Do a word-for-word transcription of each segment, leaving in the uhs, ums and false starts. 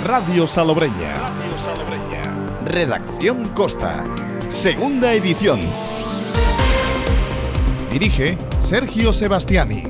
Radio Salobreña. Radio Salobreña. Redacción Costa. Segunda edición. Dirige Sergio Sebastiani.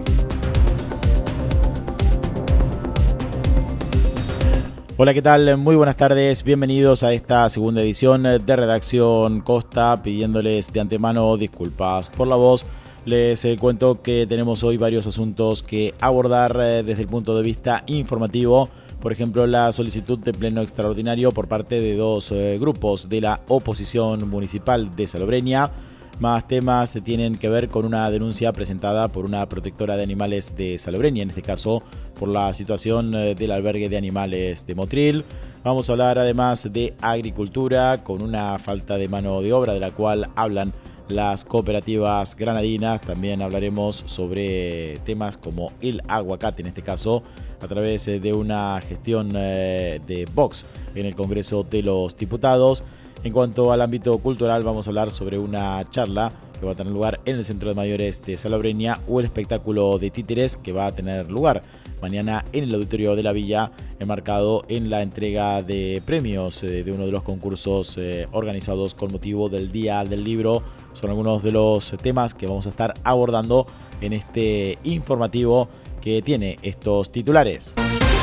Hola, ¿qué tal? Muy buenas tardes, bienvenidos a esta segunda edición de Redacción Costa, pidiéndoles de antemano disculpas por la voz. Les eh, cuento que tenemos hoy varios asuntos que abordar eh, desde el punto de vista informativo. Por ejemplo, la solicitud de pleno extraordinario por parte de dos eh, grupos de la oposición municipal de Salobreña. Más temas se tienen que ver con una denuncia presentada por una protectora de animales de Salobreña, en este caso por la situación del albergue de animales de Motril. Vamos a hablar además de agricultura, con una falta de mano de obra de la cual hablan las cooperativas granadinas. También hablaremos sobre temas como el aguacate, en este caso a través de una gestión de Vox en el Congreso de los Diputados. En cuanto al ámbito cultural, vamos a hablar sobre una charla que va a tener lugar en el Centro de Mayores de Salobreña o el espectáculo de títeres que va a tener lugar mañana en el Auditorio de la Villa, enmarcado en la entrega de premios de uno de los concursos organizados con motivo del Día del Libro. Son algunos de los temas que vamos a estar abordando en este informativo que tiene estos titulares.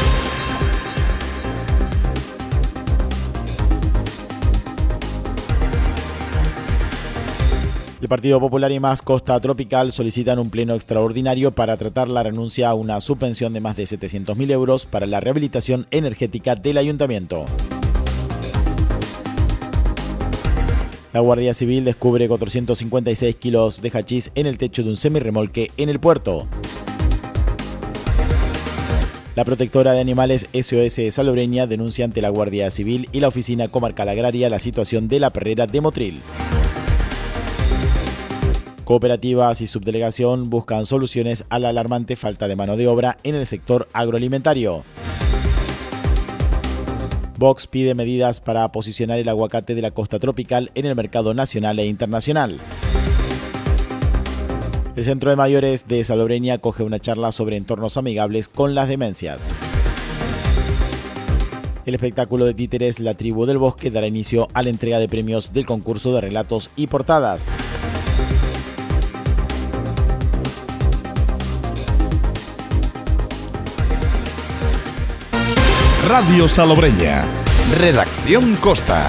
El Partido Popular y Más Costa Tropical solicitan un pleno extraordinario para tratar la renuncia a una subvención de más de setecientos mil euros para la rehabilitación energética del ayuntamiento. La Guardia Civil descubre cuatrocientos cincuenta y seis kilos de hachís en el techo de un semirremolque en el puerto. La protectora de animales S O S Salobreña denuncia ante la Guardia Civil y la Oficina Comarcal Agraria la situación de la perrera de Motril. Cooperativas y subdelegación buscan soluciones a la alarmante falta de mano de obra en el sector agroalimentario. Vox pide medidas para posicionar el aguacate de la costa tropical en el mercado nacional e internacional. El Centro de Mayores de Salobreña acoge una charla sobre entornos amigables con las demencias. El espectáculo de títeres La Tribu del Bosque dará inicio a la entrega de premios del concurso de relatos y portadas. Radio Salobreña. Redacción Costa.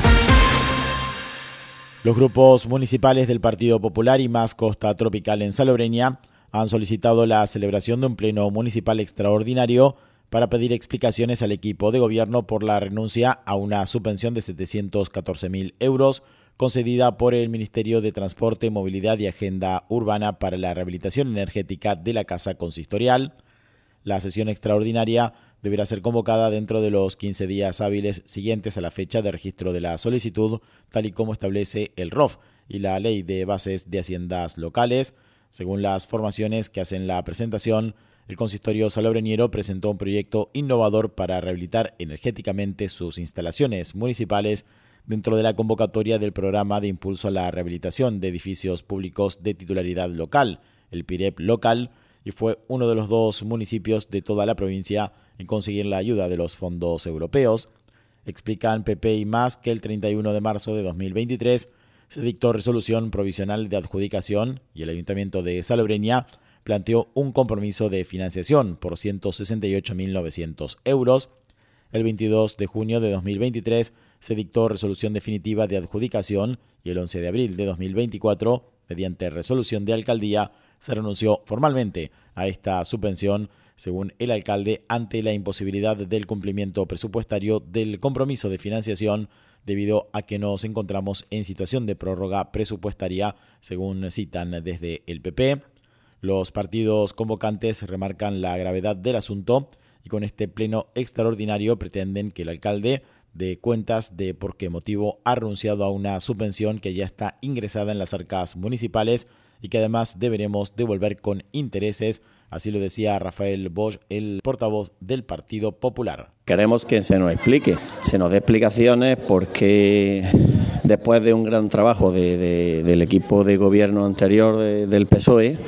Los grupos municipales del Partido Popular y Más Costa Tropical en Salobreña han solicitado la celebración de un pleno municipal extraordinario para pedir explicaciones al equipo de gobierno por la renuncia a una subvención de setecientos catorce mil euros concedida por el Ministerio de Transporte, Movilidad y Agenda Urbana para la rehabilitación energética de la Casa Consistorial. La sesión extraordinaria deberá ser convocada dentro de los quince días hábiles siguientes a la fecha de registro de la solicitud, tal y como establece el R O F y la Ley de Bases de Haciendas Locales. Según las formaciones que hacen la presentación, el consistorio salobreñero presentó un proyecto innovador para rehabilitar energéticamente sus instalaciones municipales dentro de la convocatoria del Programa de Impulso a la Rehabilitación de Edificios Públicos de Titularidad Local, el PIREP local, y fue uno de los dos municipios de toda la provincia en conseguir la ayuda de los fondos europeos. Explican P P y Más que el treinta y uno de marzo de dos mil veintitrés se dictó resolución provisional de adjudicación y el Ayuntamiento de Salobreña planteó un compromiso de financiación por ciento sesenta y ocho mil novecientos euros. El veintidós de junio de dos mil veintitrés se dictó resolución definitiva de adjudicación y el once de abril de dos mil veinticuatro, mediante resolución de alcaldía, se renunció formalmente a esta subvención, según el alcalde, ante la imposibilidad del cumplimiento presupuestario del compromiso de financiación, debido a que nos encontramos en situación de prórroga presupuestaria, según citan desde el P P. Los partidos convocantes remarcan la gravedad del asunto y con este pleno extraordinario pretenden que el alcalde dé cuentas de por qué motivo ha renunciado a una subvención que ya está ingresada en las arcas municipales y que además deberemos devolver con intereses. Así lo decía Rafael Bosch, el portavoz del Partido Popular. Queremos que se nos explique, se nos dé explicaciones porque después de un gran trabajo de, de, del equipo de gobierno anterior de, del P S O E,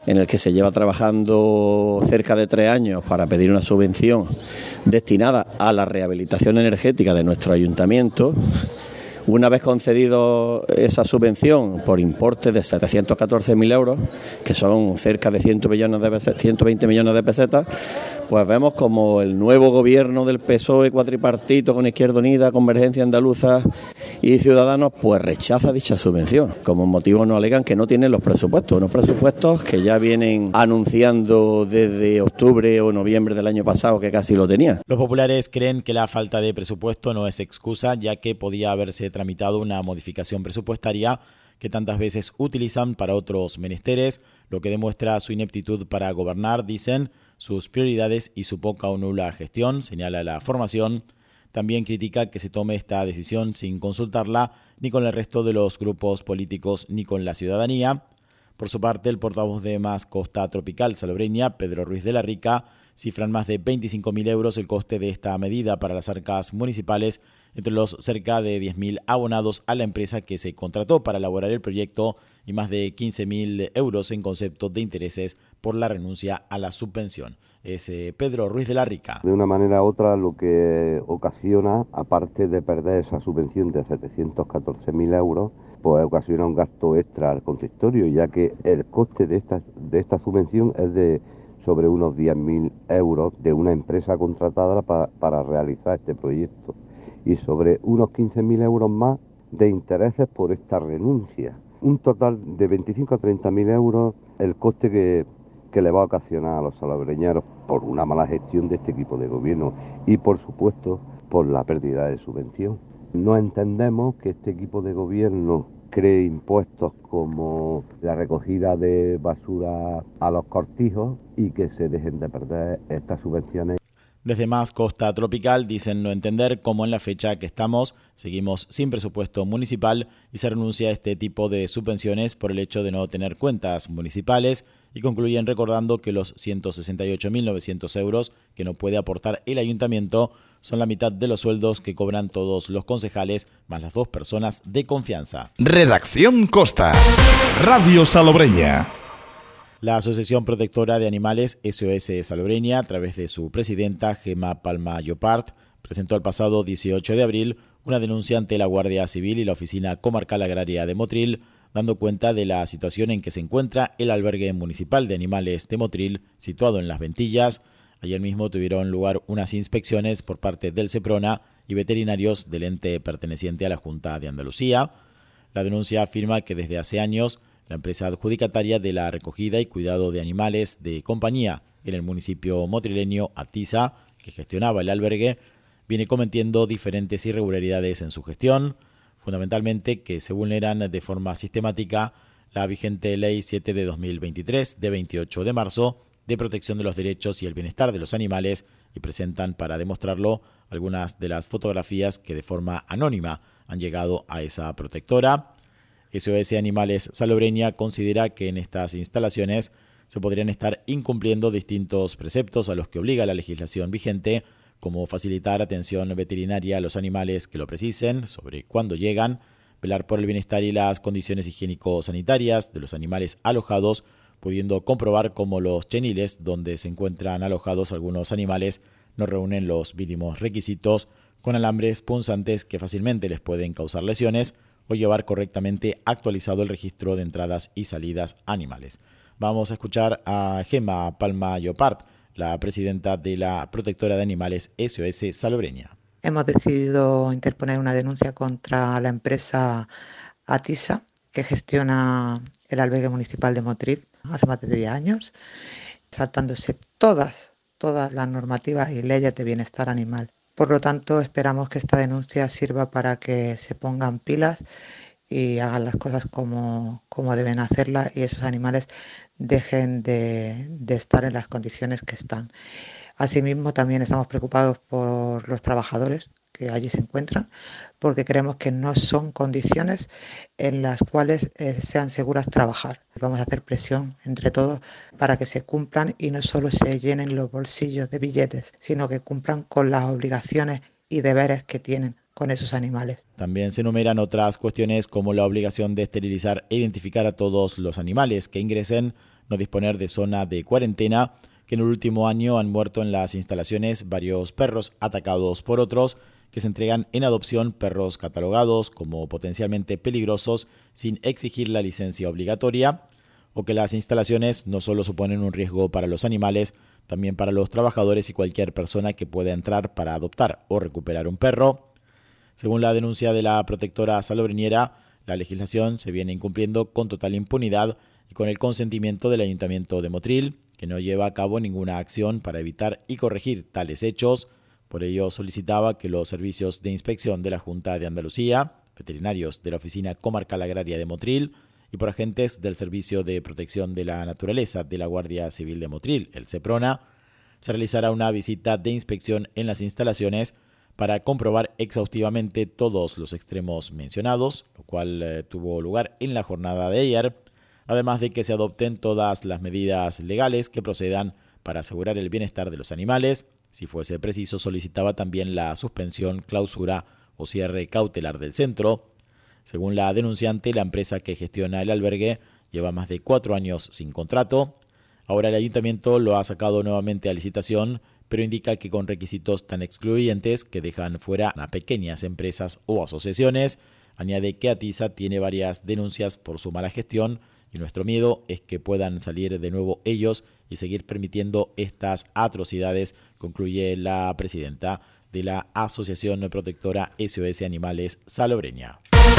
en el que se lleva trabajando cerca de tres años para pedir una subvención destinada a la rehabilitación energética de nuestro ayuntamiento. Una vez concedido esa subvención por importe de setecientos catorce mil euros, que son cerca de ciento veinte millones de pesetas, pues vemos como el nuevo gobierno del P S O E cuatripartito con Izquierda Unida, Convergencia Andaluza y Ciudadanos, pues rechaza dicha subvención. Como motivo nos alegan que no tienen los presupuestos, unos presupuestos que ya vienen anunciando desde octubre o noviembre del año pasado que casi lo tenían. Los populares creen que la falta de presupuesto no es excusa, ya que podía haberse tramitado una modificación presupuestaria que tantas veces utilizan para otros menesteres, lo que demuestra su ineptitud para gobernar, dicen, sus prioridades y su poca o nula gestión, señala la formación. También critica que se tome esta decisión sin consultarla ni con el resto de los grupos políticos ni con la ciudadanía. Por su parte, el portavoz de Más Costa Tropical Salobreña, Pedro Ruiz de la Rica, cifran más de veinticinco mil euros el coste de esta medida para las arcas municipales, entre los cerca de diez mil abonados a la empresa que se contrató para elaborar el proyecto y más de quince mil euros en concepto de intereses por la renuncia a la subvención. Es eh, Pedro Ruiz de la Rica. De una manera u otra, lo que ocasiona, aparte de perder esa subvención de setecientos catorce mil euros, pues ocasiona un gasto extra al consistorio, ya que el coste de esta, de esta subvención es de sobre unos diez mil euros de una empresa contratada para, para realizar este proyecto y sobre unos quince mil euros más de intereses por esta renuncia. Un total de veinticinco a treinta mil euros el coste que, que le va a ocasionar a los salobreñeros por una mala gestión de este equipo de gobierno y, por supuesto, por la pérdida de subvención. No entendemos que este equipo de gobierno cree impuestos como la recogida de basura a los cortijos y que se dejen de perder estas subvenciones. Desde Más Costa Tropical dicen no entender cómo en la fecha que estamos seguimos sin presupuesto municipal y se renuncia a este tipo de subvenciones por el hecho de no tener cuentas municipales, y concluyen recordando que los ciento sesenta y ocho mil novecientos euros que no puede aportar el ayuntamiento son la mitad de los sueldos que cobran todos los concejales más las dos personas de confianza. Redacción Costa. Radio Salobreña. La Asociación Protectora de Animales S O S Salobreña, a través de su presidenta Gemma Palma Llopart, presentó el pasado dieciocho de abril una denuncia ante la Guardia Civil y la Oficina Comarcal Agraria de Motril, dando cuenta de la situación en que se encuentra el albergue municipal de animales de Motril, situado en Las Ventillas. Ayer mismo tuvieron lugar unas inspecciones por parte del SEPRONA y veterinarios del ente perteneciente a la Junta de Andalucía. La denuncia afirma que desde hace años la empresa adjudicataria de la recogida y cuidado de animales de compañía en el municipio motrileño, Atisa, que gestionaba el albergue, viene cometiendo diferentes irregularidades en su gestión, fundamentalmente que se vulneran de forma sistemática la vigente Ley siete de dos mil veintitrés, de veintiocho de marzo, de protección de los derechos y el bienestar de los animales, y presentan para demostrarlo algunas de las fotografías que de forma anónima han llegado a esa protectora. S O S Animales Salobreña considera que en estas instalaciones se podrían estar incumpliendo distintos preceptos a los que obliga la legislación vigente, como facilitar atención veterinaria a los animales que lo precisen, sobre cuándo llegan, velar por el bienestar y las condiciones higiénico-sanitarias de los animales alojados, pudiendo comprobar cómo los cheniles donde se encuentran alojados algunos animales no reúnen los mínimos requisitos, con alambres punzantes que fácilmente les pueden causar lesiones, o llevar correctamente actualizado el registro de entradas y salidas animales. Vamos a escuchar a Gemma Palma Llopart, la presidenta de la Protectora de Animales S O S Salobreña. Hemos decidido interponer una denuncia contra la empresa Atisa, que gestiona el albergue municipal de Motril hace más de diez años, saltándose todas, todas las normativas y leyes de bienestar animal. Por lo tanto, esperamos que esta denuncia sirva para que se pongan pilas y hagan las cosas como, como deben hacerlas y esos animales dejen de, de estar en las condiciones que están. Asimismo, también estamos preocupados por los trabajadores que allí se encuentran, porque creemos que no son condiciones en las cuales eh, sean seguras trabajar. Vamos a hacer presión entre todos para que se cumplan y no solo se llenen los bolsillos de billetes, sino que cumplan con las obligaciones y deberes que tienen con esos animales. También se enumeran otras cuestiones como la obligación de esterilizar e identificar a todos los animales que ingresen, no disponer de zona de cuarentena, que en el último año han muerto en las instalaciones varios perros atacados por otros, que se entregan en adopción perros catalogados como potencialmente peligrosos sin exigir la licencia obligatoria, o que las instalaciones no solo suponen un riesgo para los animales, también para los trabajadores y cualquier persona que pueda entrar para adoptar o recuperar un perro. Según la denuncia de la protectora salobreñera, la legislación se viene incumpliendo con total impunidad y con el consentimiento del Ayuntamiento de Motril, que no lleva a cabo ninguna acción para evitar y corregir tales hechos. Por ello solicitaba que los servicios de inspección de la Junta de Andalucía, veterinarios de la Oficina Comarcal Agraria de Motril y por agentes del Servicio de Protección de la Naturaleza de la Guardia Civil de Motril, el SEPRONA, se realizara una visita de inspección en las instalaciones para comprobar exhaustivamente todos los extremos mencionados, lo cual eh, tuvo lugar en la jornada de ayer, además de que se adopten todas las medidas legales que procedan para asegurar el bienestar de los animales. Si fuese preciso, solicitaba también la suspensión, clausura o cierre cautelar del centro. Según la denunciante, la empresa que gestiona el albergue lleva más de cuatro años sin contrato. Ahora el ayuntamiento lo ha sacado nuevamente a licitación, pero indica que con requisitos tan excluyentes que dejan fuera a pequeñas empresas o asociaciones. Añade que ATISA tiene varias denuncias por su mala gestión y nuestro miedo es que puedan salir de nuevo ellos y seguir permitiendo estas atrocidades, concluye la presidenta de la Asociación Protectora S O S Animales Salobreña.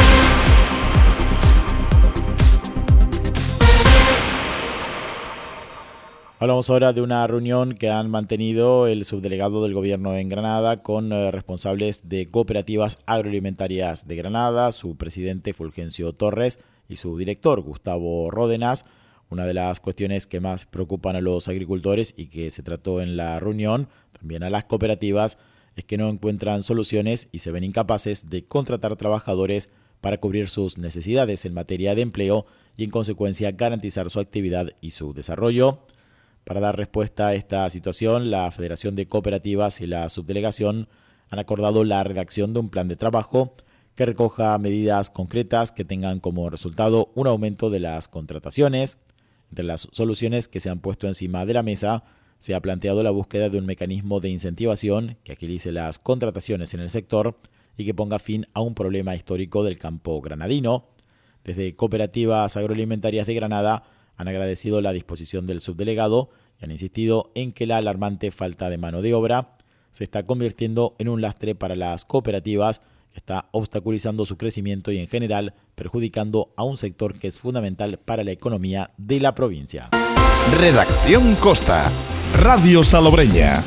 Hablamos ahora de una reunión que han mantenido el subdelegado del Gobierno en Granada con eh, responsables de cooperativas agroalimentarias de Granada, su presidente Fulgencio Torres y su director Gustavo Ródenas. Una de las cuestiones que más preocupan a los agricultores y que se trató en la reunión, también a las cooperativas, es que no encuentran soluciones y se ven incapaces de contratar trabajadores para cubrir sus necesidades en materia de empleo y en consecuencia garantizar su actividad y su desarrollo. Para dar respuesta a esta situación, la Federación de Cooperativas y la Subdelegación han acordado la redacción de un plan de trabajo que recoja medidas concretas que tengan como resultado un aumento de las contrataciones. Entre las soluciones que se han puesto encima de la mesa, se ha planteado la búsqueda de un mecanismo de incentivación que agilice las contrataciones en el sector y que ponga fin a un problema histórico del campo granadino. Desde Cooperativas Agroalimentarias de Granada han agradecido la disposición del subdelegado y han insistido en que la alarmante falta de mano de obra se está convirtiendo en un lastre para las cooperativas, que está obstaculizando su crecimiento y en general perjudicando a un sector que es fundamental para la economía de la provincia. Redacción Costa, Radio Salobreña.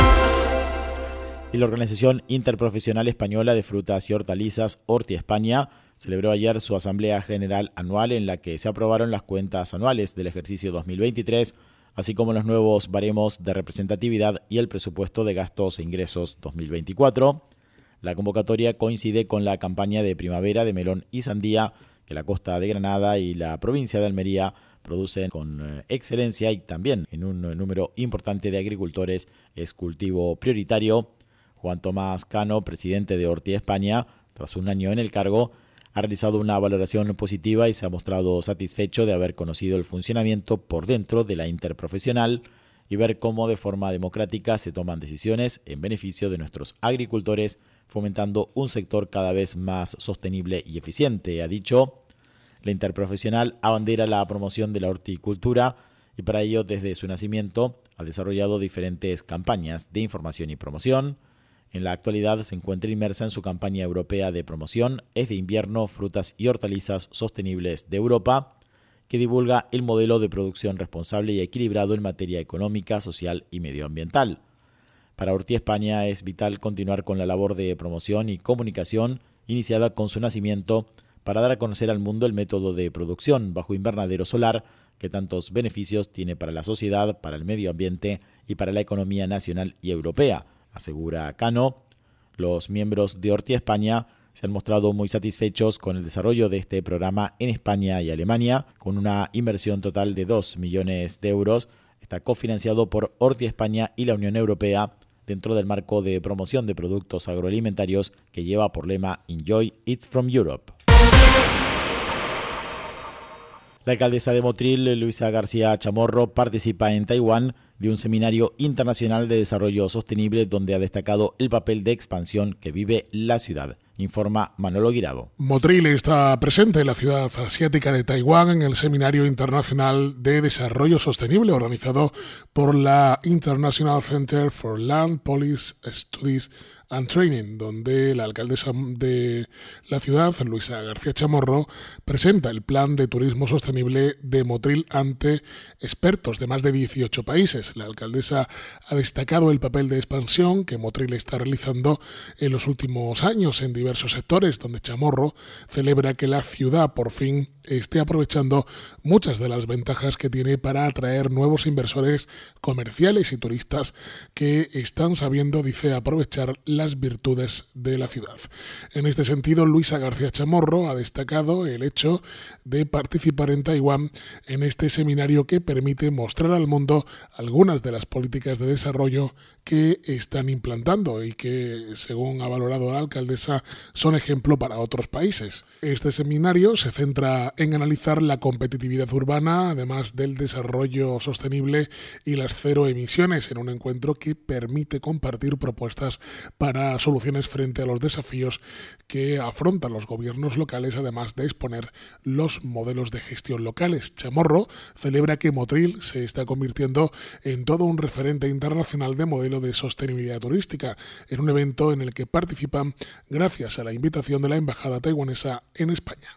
Y la Organización Interprofesional Española de Frutas y Hortalizas, Horti España, celebró ayer su Asamblea General Anual en la que se aprobaron las cuentas anuales del ejercicio dos mil veintitrés, así como los nuevos baremos de representatividad y el presupuesto de gastos e ingresos dos mil veinticuatro. La convocatoria coincide con la campaña de primavera de melón y sandía que la costa de Granada y la provincia de Almería producen con excelencia y también en un número importante de agricultores es cultivo prioritario. Juan Tomás Cano, presidente de Horti España, tras un año en el cargo, ha realizado una valoración positiva y se ha mostrado satisfecho de haber conocido el funcionamiento por dentro de la interprofesional y ver cómo de forma democrática se toman decisiones en beneficio de nuestros agricultores, fomentando un sector cada vez más sostenible y eficiente, ha dicho. La interprofesional abandera la promoción de la horticultura y para ello, desde su nacimiento, ha desarrollado diferentes campañas de información y promoción. En la actualidad se encuentra inmersa en su campaña europea de promoción Es de invierno, frutas y hortalizas sostenibles de Europa, que divulga el modelo de producción responsable y equilibrado en materia económica, social y medioambiental. Para Horti España es vital continuar con la labor de promoción y comunicación iniciada con su nacimiento para dar a conocer al mundo el método de producción bajo invernadero solar que tantos beneficios tiene para la sociedad, para el medio ambiente y para la economía nacional y europea, asegura Cano. Los miembros de Horti España se han mostrado muy satisfechos con el desarrollo de este programa en España y Alemania, con una inversión total de dos millones de euros. Está cofinanciado por Horti España y la Unión Europea dentro del marco de promoción de productos agroalimentarios que lleva por lema Enjoy It's from Europe. La alcaldesa de Motril, Luisa García Chamorro, participa en Taiwán de un seminario internacional de desarrollo sostenible donde ha destacado el papel de expansión que vive la ciudad, informa Manolo Guirado. Motril está presente en la ciudad asiática de Taiwán en el Seminario Internacional de Desarrollo Sostenible organizado por la International Center for Land Policy Studies and Training, donde la alcaldesa de la ciudad, Luisa García Chamorro, presenta el plan de turismo sostenible de Motril ante expertos de más de dieciocho países. La alcaldesa ha destacado el papel de expansión que Motril está realizando en los últimos años en diversos sectores, donde Chamorro celebra que la ciudad por fin esté aprovechando muchas de las ventajas que tiene para atraer nuevos inversores comerciales y turistas que están sabiendo, dice, aprovechar las virtudes de la ciudad. En este sentido, Luisa García Chamorro ha destacado el hecho de participar en Taiwán en este seminario que permite mostrar al mundo algunas de las políticas de desarrollo que están implantando y que, según ha valorado la alcaldesa, son ejemplo para otros países. Este seminario se centra en analizar la competitividad urbana, además del desarrollo sostenible y las cero emisiones, en un encuentro que permite compartir propuestas para soluciones frente a los desafíos que afrontan los gobiernos locales, además de exponer los modelos de gestión locales. Chamorro celebra que Motril se está convirtiendo en todo un referente internacional de modelo de sostenibilidad turística, en un evento en el que participan gracias a la invitación de la Embajada taiwanesa en España.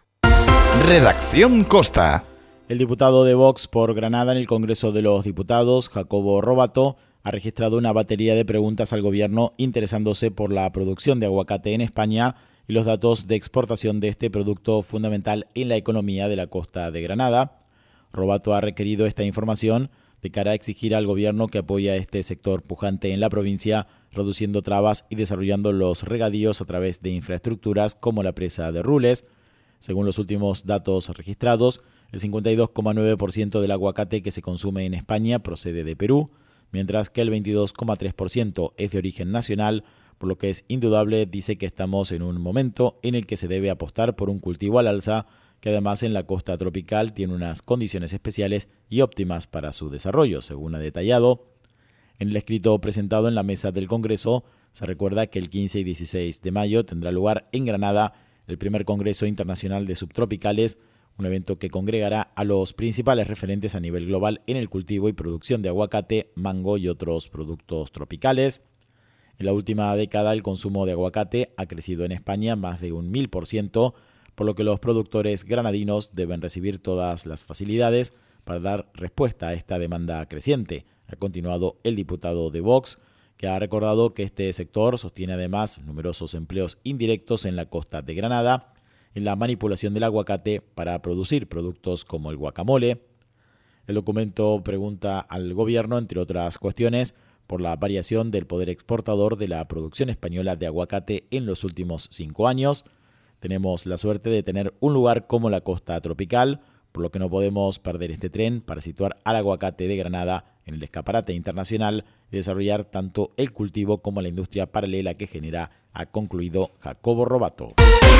Redacción Costa. El diputado de Vox por Granada en el Congreso de los Diputados, Jacobo Robato, ha registrado una batería de preguntas al gobierno interesándose por la producción de aguacate en España y los datos de exportación de este producto fundamental en la economía de la costa de Granada. Robato ha requerido esta información de cara a exigir al gobierno que apoye a este sector pujante en la provincia, reduciendo trabas y desarrollando los regadíos a través de infraestructuras como la presa de Rules. Según los últimos datos registrados, el cincuenta y dos coma nueve por ciento del aguacate que se consume en España procede de Perú, mientras que el veintidós coma tres por ciento es de origen nacional, por lo que es indudable, dice, que estamos en un momento en el que se debe apostar por un cultivo al alza, que además en la costa tropical tiene unas condiciones especiales y óptimas para su desarrollo, según ha detallado. En el escrito presentado en la mesa del Congreso, se recuerda que el quince y dieciséis de mayo tendrá lugar en Granada el primer Congreso Internacional de Subtropicales, un evento que congregará a los principales referentes a nivel global en el cultivo y producción de aguacate, mango y otros productos tropicales. En la última década el consumo de aguacate ha crecido en España más de un mil por ciento, por lo que los productores granadinos deben recibir todas las facilidades para dar respuesta a esta demanda creciente, ha continuado el diputado de Vox, que ha recordado que este sector sostiene además numerosos empleos indirectos en la costa de Granada, en la manipulación del aguacate para producir productos como el guacamole. El documento pregunta al gobierno, entre otras cuestiones, por la variación del poder exportador de la producción española de aguacate en los últimos cinco años. Tenemos la suerte de tener un lugar como la costa tropical, por lo que no podemos perder este tren para situar al aguacate de Granada en el escaparate internacional y desarrollar tanto el cultivo como la industria paralela que genera, ha concluido Jacobo Robato.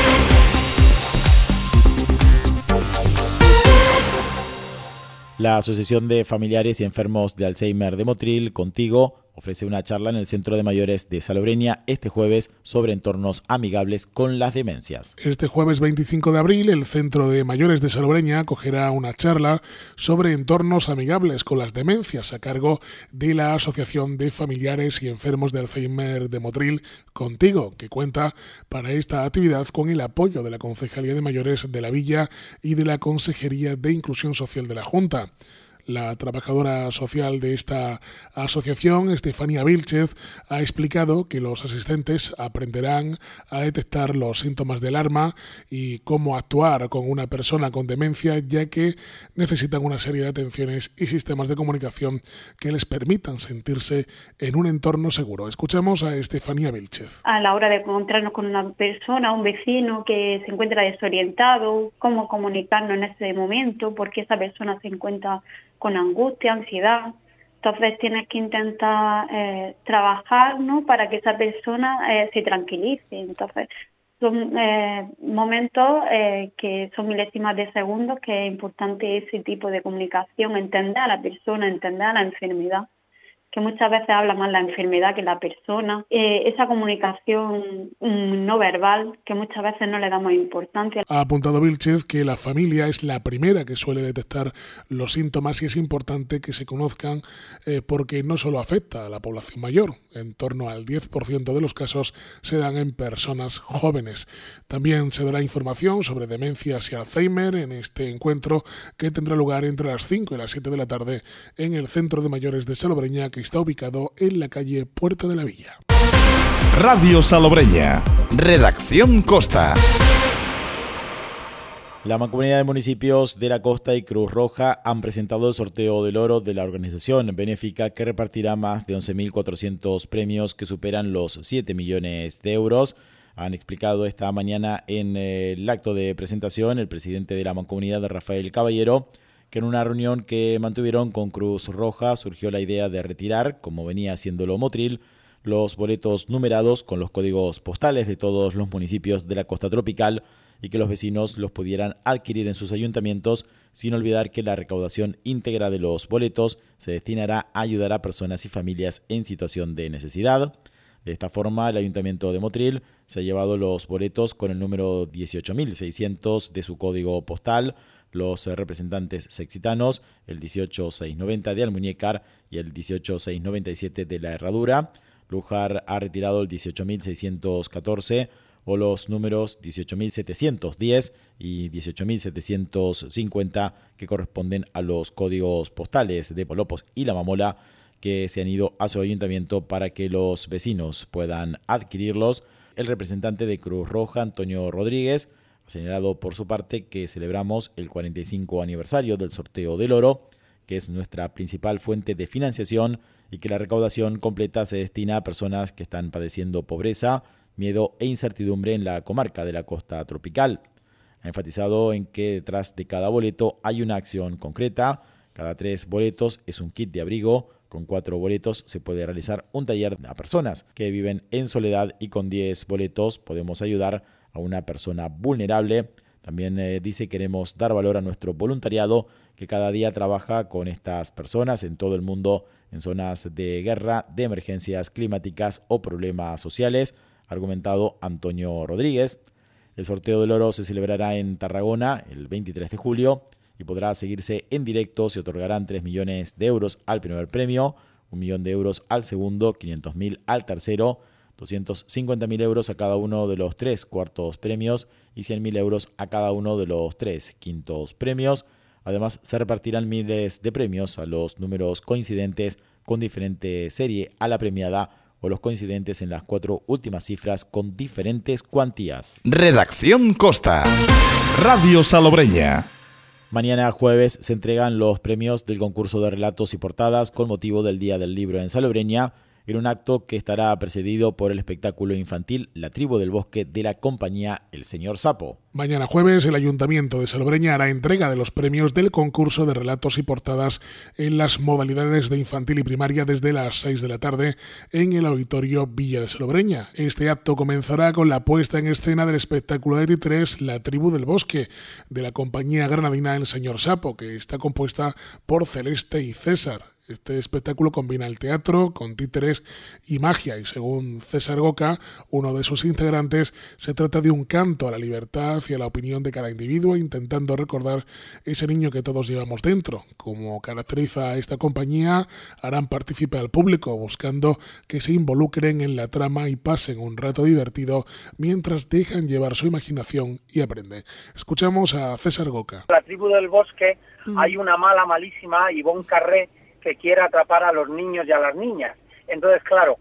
La Asociación de Familiares y Enfermos de Alzheimer de Motril, Contigo, ofrece una charla en el Centro de Mayores de Salobreña este jueves sobre entornos amigables con las demencias. Este jueves veinticinco de abril, el Centro de Mayores de Salobreña acogerá una charla sobre entornos amigables con las demencias a cargo de la Asociación de Familiares y Enfermos de Alzheimer de Motril, Contigo, que cuenta para esta actividad con el apoyo de la Concejalía de Mayores de la Villa y de la Consejería de Inclusión Social de la Junta. La trabajadora social de esta asociación, Estefanía Vilchez, ha explicado que los asistentes aprenderán a detectar los síntomas de alarma y cómo actuar con una persona con demencia, ya que necesitan una serie de atenciones y sistemas de comunicación que les permitan sentirse en un entorno seguro. Escuchamos a Estefanía Vilchez. A la hora de encontrarnos con una persona, un vecino que se encuentra desorientado, cómo comunicarnos en ese momento, porque esa persona se encuentra con angustia, ansiedad. Entonces tienes que intentar eh, trabajar, ¿no?, para que esa persona eh, se tranquilice. Entonces Son eh, momentos eh, que son milésimas de segundos, que es importante ese tipo de comunicación, entender a la persona, entender a la enfermedad, que muchas veces habla más la enfermedad que la persona. Eh, esa comunicación mm, no verbal, que muchas veces no le damos importancia. Ha apuntado Vílchez que la familia es la primera que suele detectar los síntomas y es importante que se conozcan eh, porque no solo afecta a la población mayor, en torno al diez por ciento de los casos se dan en personas jóvenes. También se dará información sobre demencias y Alzheimer en este encuentro que tendrá lugar entre las cinco y las siete de la tarde en el Centro de Mayores de Salobreña, que está ubicado en la calle Puerta de la Villa. Radio Salobreña, Redacción Costa. La Mancomunidad de Municipios de la Costa y Cruz Roja han presentado el sorteo del oro de la organización benéfica que repartirá más de once mil cuatrocientos premios que superan los siete millones de euros. Han explicado esta mañana en el acto de presentación el presidente de la Mancomunidad, Rafael Caballero, que en una reunión que mantuvieron con Cruz Roja surgió la idea de retirar, como venía haciéndolo Motril, los boletos numerados con los códigos postales de todos los municipios de la costa tropical y que los vecinos los pudieran adquirir en sus ayuntamientos, sin olvidar que la recaudación íntegra de los boletos se destinará a ayudar a personas y familias en situación de necesidad. De esta forma, el Ayuntamiento de Motril se ha llevado los boletos con el número dieciocho mil seiscientos de su código postal, los representantes sexitanos, el dieciocho mil seiscientos noventa de Almuñécar y el dieciocho mil seiscientos noventa y siete de La Herradura. Lújar ha retirado el dieciocho mil seiscientos catorce o los números dieciocho mil setecientos diez y dieciocho mil setecientos cincuenta que corresponden a los códigos postales de Polopos y La Mamola, que se han ido a su ayuntamiento para que los vecinos puedan adquirirlos. El representante de Cruz Roja, Antonio Rodríguez, ha señalado por su parte que celebramos el cuarenta y cinco aniversario del sorteo del oro, que es nuestra principal fuente de financiación, y que la recaudación completa se destina a personas que están padeciendo pobreza, miedo e incertidumbre en la comarca de la costa tropical. Ha enfatizado en que detrás de cada boleto hay una acción concreta. Cada tres boletos es un kit de abrigo. Con cuatro boletos se puede realizar un taller a personas que viven en soledad y con diez boletos podemos ayudar a una persona vulnerable. También eh, dice queremos dar valor a nuestro voluntariado que cada día trabaja con estas personas en todo el mundo en zonas de guerra, de emergencias climáticas o problemas sociales, ha argumentado Antonio Rodríguez. El sorteo del oro se celebrará en Tarragona el veintitrés de julio y podrá seguirse en directo. Se otorgarán tres millones de euros al primer premio, un millón de euros al segundo, quinientos mil al tercero, doscientos cincuenta mil euros a cada uno de los tres cuartos premios y cien mil euros a cada uno de los tres quintos premios. Además, se repartirán miles de premios a los números coincidentes con diferente serie a la premiada o los coincidentes en las cuatro últimas cifras con diferentes cuantías. Redacción Costa. Radio Salobreña. Mañana jueves se entregan los premios del concurso de relatos y portadas con motivo del Día del Libro en Salobreña, en un acto que estará precedido por el espectáculo infantil La Tribu del Bosque de la compañía El Señor Sapo. Mañana jueves el Ayuntamiento de Salobreña hará entrega de los premios del concurso de relatos y portadas en las modalidades de infantil y primaria desde las seis de la tarde en el Auditorio Villa de Salobreña. Este acto comenzará con la puesta en escena del espectáculo de títeres La Tribu del Bosque de la compañía granadina El Señor Sapo, que está compuesta por Celeste y César. Este espectáculo combina el teatro con títeres y magia y, según César Goca, uno de sus integrantes, se trata de un canto a la libertad y a la opinión de cada individuo, intentando recordar ese niño que todos llevamos dentro. Como caracteriza a esta compañía, harán partícipe al público, buscando que se involucren en la trama y pasen un rato divertido mientras dejan llevar su imaginación y aprenden. Escuchamos a César Goca. La Tribu del Bosque mm. hay una mala, malísima, Ivonne Carré, que quiere atrapar a los niños y a las niñas. Entonces, claro,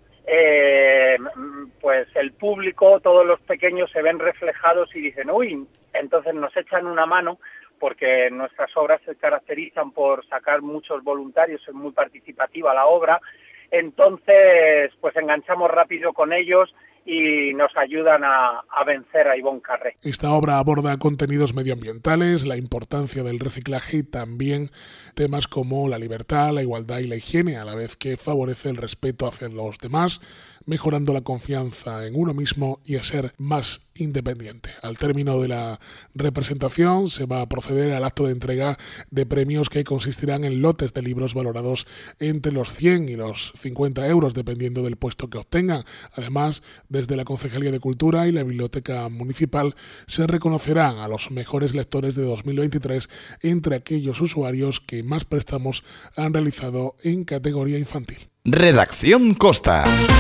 eh, pues el público, todos los pequeños se ven reflejados y dicen, uy, entonces nos echan una mano, porque nuestras obras se caracterizan por sacar muchos voluntarios, es muy participativa la obra, entonces pues enganchamos rápido con ellos y nos ayudan a, a vencer a Ivonne Carré. Esta obra aborda contenidos medioambientales, la importancia del reciclaje y también temas como la libertad, la igualdad y la higiene, a la vez que favorece el respeto hacia los demás. mejorando la confianza en uno mismo y a ser más independiente. Al término de la representación se va a proceder al acto de entrega de premios que consistirán en lotes de libros valorados entre los cien y los cincuenta euros dependiendo del puesto que obtengan. Además, desde la Concejalía de Cultura y la Biblioteca Municipal se reconocerán a los mejores lectores de dos mil veintitrés entre aquellos usuarios que más préstamos han realizado en categoría infantil. Redacción Costa.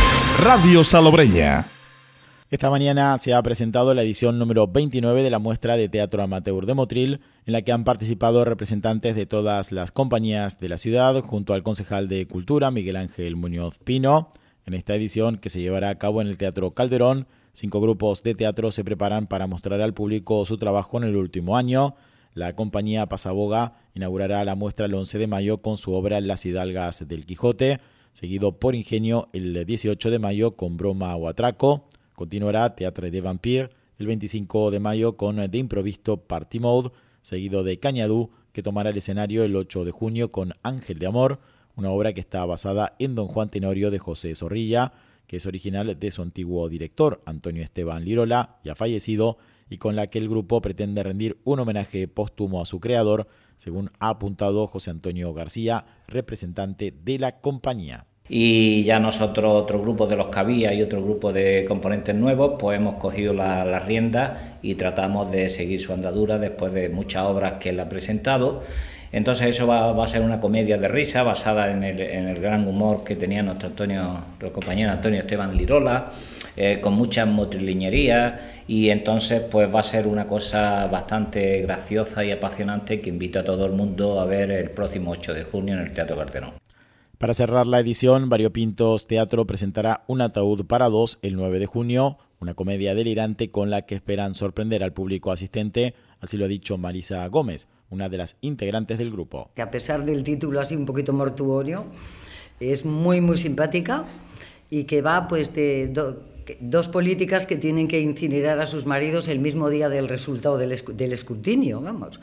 Radio Salobreña. Esta mañana se ha presentado la edición número veintinueve de la muestra de teatro amateur de Motril, en la que han participado representantes de todas las compañías de la ciudad, junto al concejal de Cultura, Miguel Ángel Muñoz Pino. En esta edición, que se llevará a cabo en el Teatro Calderón, cinco grupos de teatro se preparan para mostrar al público su trabajo en el último año. La compañía Pasaboga inaugurará la muestra el once de mayo con su obra Las Hidalgas del Quijote, seguido por Ingenio el dieciocho de mayo con Broma o Atraco. Continuará Teatre de Vampire el veinticinco de mayo con De Improvisto Party Mode, seguido de Cañadú, que tomará el escenario el ocho de junio con Ángel de Amor, una obra que está basada en Don Juan Tenorio de José Zorrilla, que es original de su antiguo director, Antonio Esteban Lirola, ya fallecido, y con la que el grupo pretende rendir un homenaje póstumo a su creador, según ha apuntado José Antonio García, representante de la compañía. Y ya nosotros, otro grupo de los que había y otro grupo de componentes nuevos, pues hemos cogido las la riendas y tratamos de seguir su andadura después de muchas obras que él ha presentado. Entonces eso va, va a ser una comedia de risa basada en el, en el gran humor que tenía nuestro Antonio, nuestro compañero Antonio Esteban Lirola, eh, con muchas motriliñerías, y entonces pues va a ser una cosa bastante graciosa y apasionante que invito a todo el mundo a ver el próximo ocho de junio en el Teatro Calderón. Para cerrar la edición, Variopintos Teatro presentará Un ataúd para dos el nueve de junio, una comedia delirante con la que esperan sorprender al público asistente, así lo ha dicho Marisa Gómez, una de las integrantes del grupo. Que a pesar del título así un poquito mortuorio, es muy muy simpática y que va pues de do, dos políticas que tienen que incinerar a sus maridos el mismo día del resultado del, esc- del escrutinio, vamos.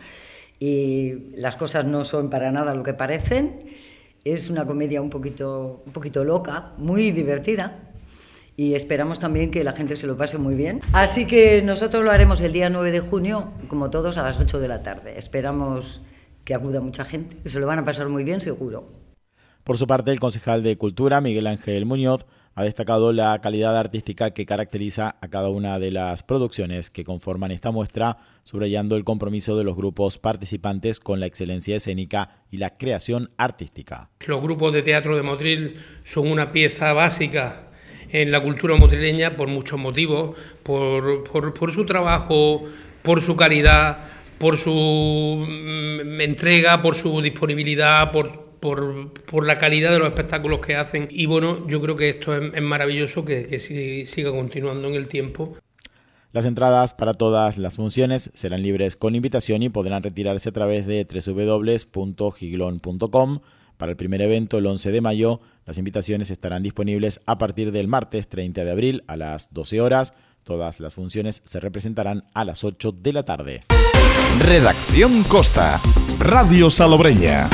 Y las cosas no son para nada lo que parecen. Es una comedia un poquito, un poquito loca, muy divertida, y esperamos también que la gente se lo pase muy bien. Así que nosotros lo haremos el día nueve de junio, como todos, a las ocho de la tarde. Esperamos que acuda mucha gente, que se lo van a pasar muy bien, seguro. Por su parte, el concejal de Cultura, Miguel Ángel Muñoz, ha destacado la calidad artística que caracteriza a cada una de las producciones que conforman esta muestra, subrayando el compromiso de los grupos participantes con la excelencia escénica y la creación artística. Los grupos de teatro de Motril son una pieza básica en la cultura motrileña por muchos motivos, por, por, por su trabajo, por su calidad, por su entrega, por su disponibilidad, por Por, por la calidad de los espectáculos que hacen. Y bueno, yo creo que esto es, es maravilloso, que, que siga continuando en el tiempo. Las entradas para todas las funciones serán libres con invitación y podrán retirarse a través de doble u doble u doble u punto giglón punto com. Para el primer evento, el once de mayo, las invitaciones estarán disponibles a partir del martes treinta de abril a las doce horas. Todas las funciones se representarán a las ocho de la tarde. Redacción Costa. Radio Salobreña.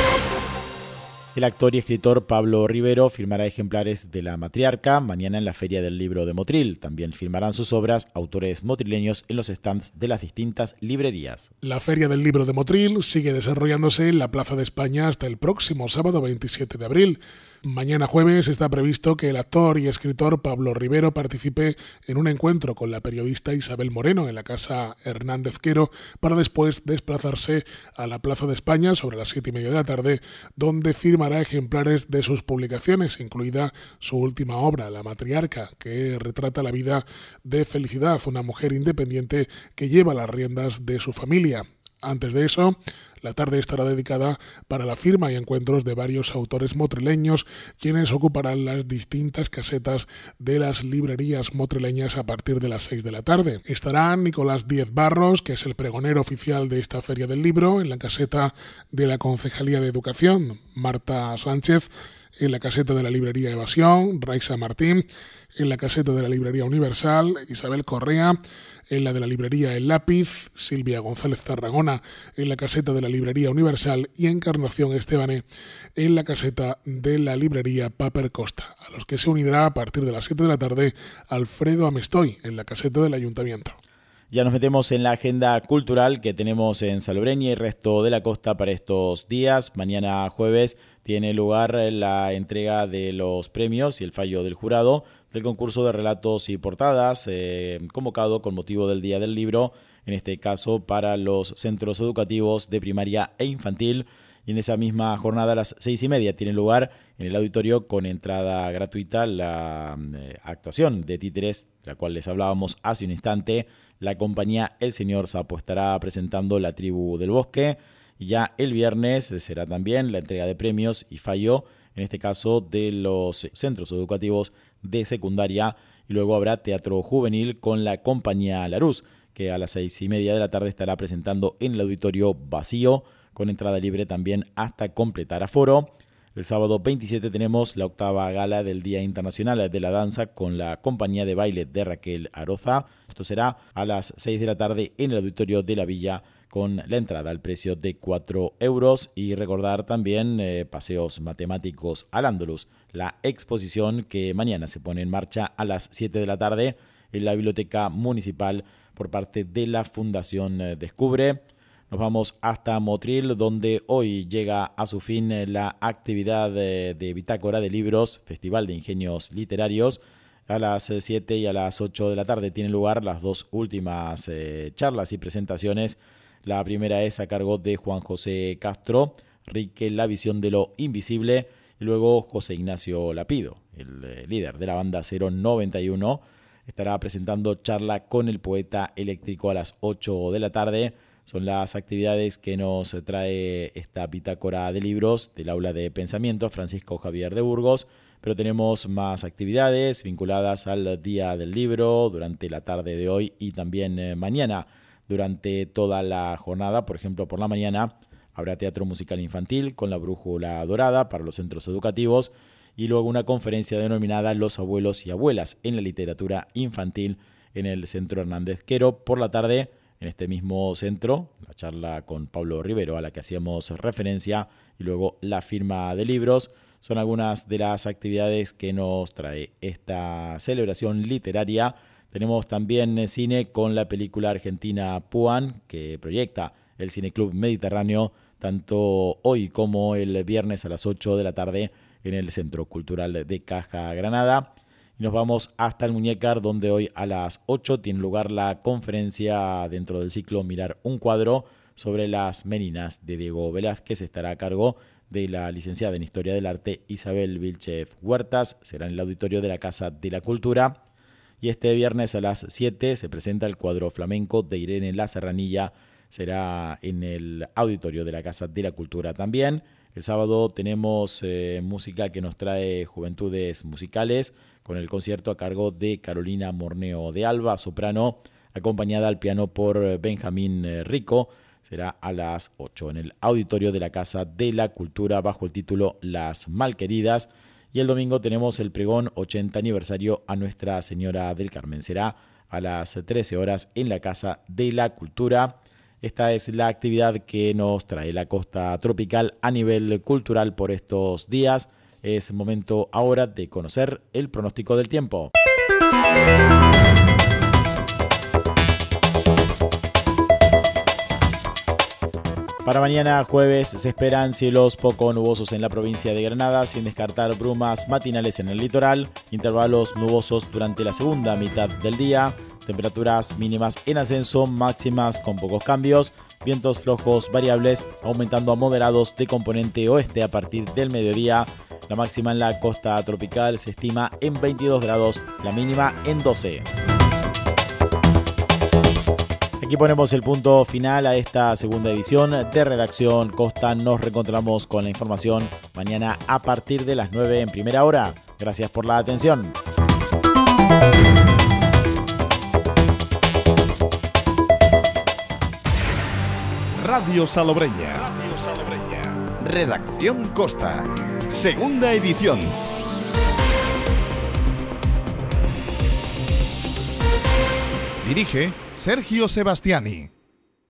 El actor y escritor Pablo Rivero firmará ejemplares de La Matriarca mañana en la Feria del Libro de Motril. También firmarán sus obras autores motrileños en los stands de las distintas librerías. La Feria del Libro de Motril sigue desarrollándose en la Plaza de España hasta el próximo sábado veintisiete de abril. Mañana jueves está previsto que el actor y escritor Pablo Rivero participe en un encuentro con la periodista Isabel Moreno en la Casa Hernández Quero para después desplazarse a la Plaza de España sobre las siete y media de la tarde, donde firmará ejemplares de sus publicaciones, incluida su última obra, La Matriarca, que retrata la vida de Felicidad, una mujer independiente que lleva las riendas de su familia. Antes de eso, la tarde estará dedicada para la firma y encuentros de varios autores motrileños, quienes ocuparán las distintas casetas de las librerías motrileñas a partir de las seis de la tarde. Estarán Nicolás Díez Barros, que es el pregonero oficial de esta Feria del Libro, en la caseta de la Concejalía de Educación, Marta Sánchez, en la caseta de la librería Evasión, Raiza Martín, en la caseta de la librería Universal, Isabel Correa, en la de la librería El Lápiz, Silvia González Tarragona, en la caseta de la librería Universal y Encarnación Estebane en la caseta de la librería Paper Costa, a los que se unirá a partir de las siete de la tarde Alfredo Amestoy en la caseta del Ayuntamiento. Ya nos metemos en la agenda cultural que tenemos en Salobreña y resto de la costa para estos días. Mañana jueves tiene lugar la entrega de los premios y el fallo del jurado del concurso de relatos y portadas eh, convocado con motivo del Día del Libro, en este caso para los centros educativos de primaria e infantil. Y en esa misma jornada a las seis y media tiene lugar en el auditorio con entrada gratuita la eh, actuación de títeres, de la cual les hablábamos hace un instante. La compañía El Señor Sapo estará presentando La Tribu del Bosque y ya el viernes será también la entrega de premios y fallo, en este caso de los centros educativos de secundaria, y luego habrá teatro juvenil con la compañía Larús, que a las seis y media de la tarde estará presentando en el auditorio vacío, con entrada libre también hasta completar aforo. El sábado veintisiete tenemos la octava gala del Día Internacional de la Danza con la compañía de baile de Raquel Aroza. Esto será a las seis de la tarde en el auditorio de la Villa, con la entrada al precio de cuatro euros. Y recordar también eh, paseos matemáticos al Andaluz, la exposición que mañana se pone en marcha a las siete de la tarde en la Biblioteca Municipal por parte de la Fundación Descubre. Nos vamos hasta Motril, donde hoy llega a su fin la actividad de, de Bitácora de Libros, Festival de Ingenios Literarios. A las siete y a las ocho de la tarde tienen lugar las dos últimas eh, charlas y presentaciones. La primera es a cargo de Juan José Castro, Rique, la visión de lo invisible, y luego José Ignacio Lapido, el eh, líder de la banda cero noventa y uno, estará presentando charla con el poeta eléctrico a las ocho de la tarde. Son las actividades que nos trae esta bitácora de libros del aula de pensamiento Francisco Javier de Burgos, pero tenemos más actividades vinculadas al Día del Libro durante la tarde de hoy y también eh, mañana durante toda la jornada. Por ejemplo, por la mañana habrá teatro musical infantil con la Brújula Dorada para los centros educativos y luego una conferencia denominada Los abuelos y abuelas en la literatura infantil en el Centro Hernández Quero. Por la tarde, en este mismo centro, la charla con Pablo Rivero a la que hacíamos referencia y luego la firma de libros son algunas de las actividades que nos trae esta celebración literaria. Tenemos también cine con la película argentina Puan, que proyecta el Cineclub Mediterráneo tanto hoy como el viernes a las ocho de la tarde en el Centro Cultural de Caja Granada. Y nos vamos hasta el Muñécar, donde hoy a las ocho tiene lugar la conferencia dentro del ciclo Mirar un cuadro sobre las Meninas de Diego Velázquez. Estará a cargo de la licenciada en Historia del Arte Isabel Vilchez Huertas. Será en el auditorio de la Casa de la Cultura. Y este viernes a las siete se presenta el cuadro flamenco de Irene La Serranilla. Será en el auditorio de la Casa de la Cultura también. El sábado tenemos eh, música que nos trae Juventudes Musicales, con el concierto a cargo de Carolina Morneo de Alba, soprano, acompañada al piano por Benjamín Rico. Será a las ocho en el auditorio de la Casa de la Cultura bajo el título Las Malqueridas. Y el domingo tenemos el pregón ochenta aniversario a Nuestra Señora del Carmen. Será a las trece horas en la Casa de la Cultura. Esta es la actividad que nos trae la costa tropical a nivel cultural por estos días. Es momento ahora de conocer el pronóstico del tiempo. Para mañana jueves se esperan cielos poco nubosos en la provincia de Granada, sin descartar brumas matinales en el litoral, intervalos nubosos durante la segunda mitad del día, temperaturas mínimas en ascenso, máximas con pocos cambios, vientos flojos variables aumentando a moderados de componente oeste a partir del mediodía. La máxima en la costa tropical se estima en veintidós grados, la mínima en doce. Aquí ponemos el punto final a esta segunda edición de Redacción Costa. Nos reencontramos con la información mañana a partir de las nueve en primera hora. Gracias por la atención. Radio Salobreña. Radio Salobreña. Redacción Costa. Segunda edición. Dirige Sergio Sebastiani.